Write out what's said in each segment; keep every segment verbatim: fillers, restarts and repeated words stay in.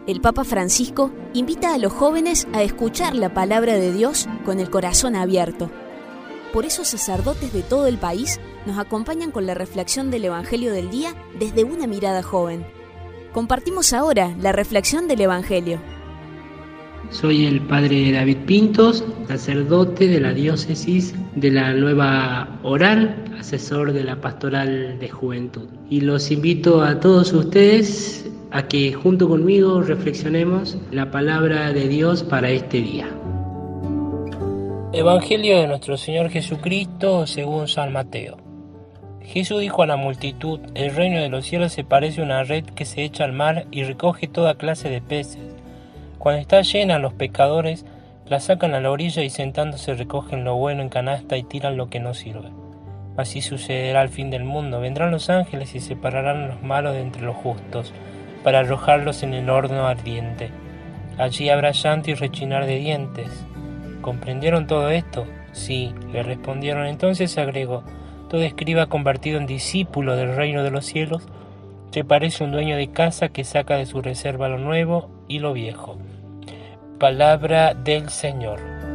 el Papa Francisco invita a los jóvenes a escuchar la palabra de Dios con el corazón abierto. Por eso sacerdotes de todo el país nos acompañan con la reflexión del Evangelio del día desde una mirada joven. Compartimos ahora la reflexión del Evangelio. Soy el padre David Pintos, sacerdote de la diócesis de la Nueva Oral, asesor de la Pastoral de Juventud. Y los invito a todos ustedes a que junto conmigo reflexionemos la palabra de Dios para este día. Evangelio de nuestro Señor Jesucristo según San Mateo. Jesús dijo a la multitud: el reino de los cielos se parece a una red que se echa al mar y recoge toda clase de peces. Cuando está llena, los pescadores la sacan a la orilla y sentándose recogen lo bueno en canasta y tiran lo que no sirve. Así sucederá al fin del mundo. Vendrán los ángeles y separarán a los malos de entre los justos, para arrojarlos en el horno ardiente. Allí habrá llanto y rechinar de dientes. ¿Comprendieron todo esto? Sí, le respondieron. Entonces agregó: todo escriba convertido en discípulo del reino de los cielos se parece a un dueño de casa que saca de su reserva lo nuevo y lo viejo. Palabra del Señor.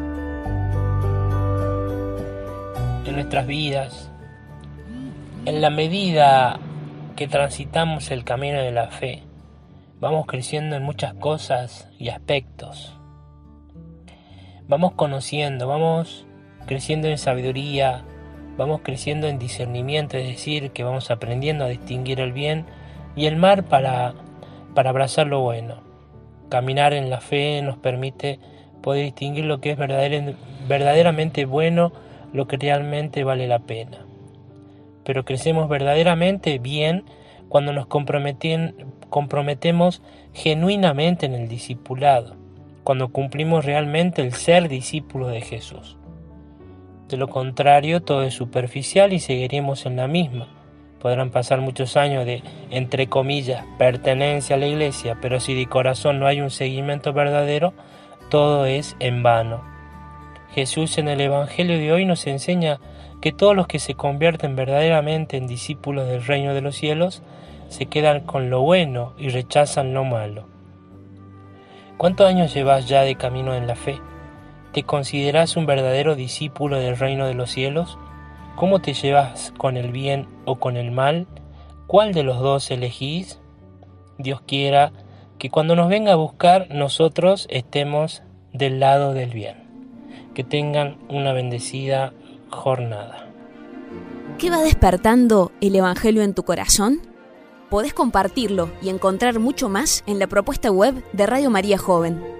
En nuestras vidas, en la medida que transitamos el camino de la fe, vamos creciendo en muchas cosas y aspectos. Vamos conociendo, vamos creciendo en sabiduría, vamos creciendo en discernimiento, es decir, que vamos aprendiendo a distinguir el bien y el mal para, para abrazar lo bueno. Caminar en la fe nos permite poder distinguir lo que es verdader, verdaderamente bueno, lo que realmente vale la pena. Pero crecemos verdaderamente bien cuando nos comprometemos genuinamente en el discipulado, cuando cumplimos realmente el ser discípulos de Jesús. De lo contrario, todo es superficial y seguiremos en la misma. Podrán pasar muchos años de, entre comillas, pertenencia a la iglesia, pero si de corazón no hay un seguimiento verdadero, todo es en vano. Jesús en el Evangelio de hoy nos enseña que todos los que se convierten verdaderamente en discípulos del reino de los cielos se quedan con lo bueno y rechazan lo malo. ¿Cuántos años llevas ya de camino en la fe? ¿Te consideras un verdadero discípulo del reino de los cielos? ¿Cómo te llevas con el bien o con el mal? ¿Cuál de los dos elegís? Dios quiera que cuando nos venga a buscar nosotros estemos del lado del bien. Que tengan una bendecida jornada. ¿Qué va despertando el Evangelio en tu corazón? Podés compartirlo y encontrar mucho más en la propuesta web de Radio María Joven.